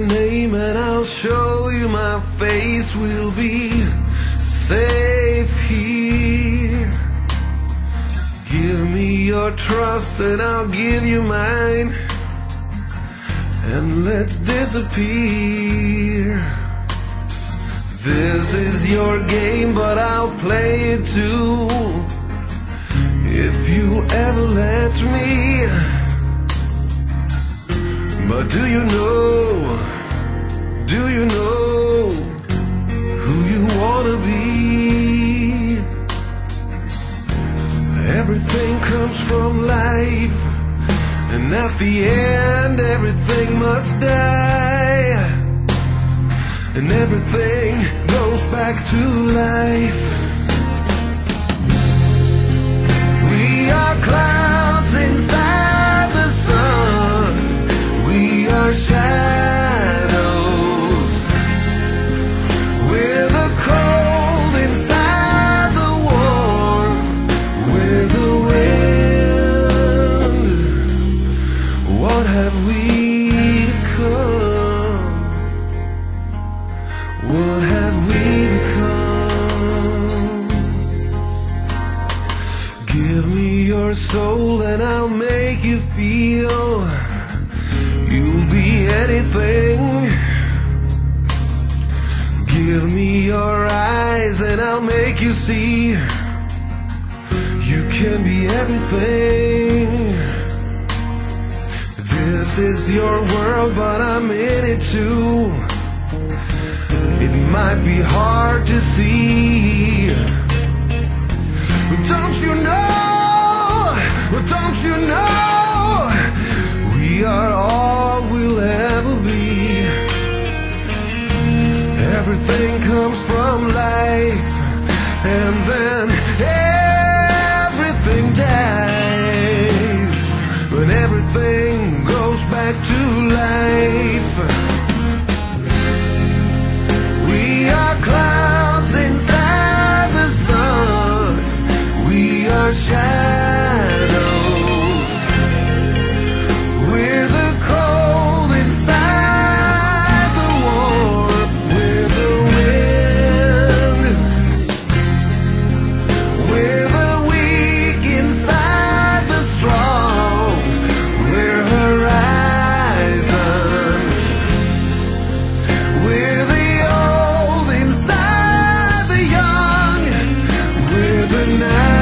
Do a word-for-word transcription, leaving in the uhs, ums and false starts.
name and I'll show you my face. We'll be safe here. Give me your trust and I'll give you mine, and let's disappear. This is your game, but I'll play it too, if you ever let me. But do you know, do you know who you wanna be? Everything comes from life, and at the end everything must die, and everything goes back to life. We are clouds inside the sun, we are shadows. We're the cold inside the warm, we're the wind. What have we become? What have we become? Give me your soul and I'll make you feel you'll be anything. Give me your eyes and I'll make you see you can be everything. This is your world, but I'm in it too. It might be hard to see. Don't you know, don't you know, we are all we'll ever be. Everything comes from life, and then everything dies, when everything goes back to life. We are clouds inside the sun, we are shadows. We're the cold inside the warm, we're the wind. We're the weak inside the strong, we're horizons. We're the old inside the young, we're the night.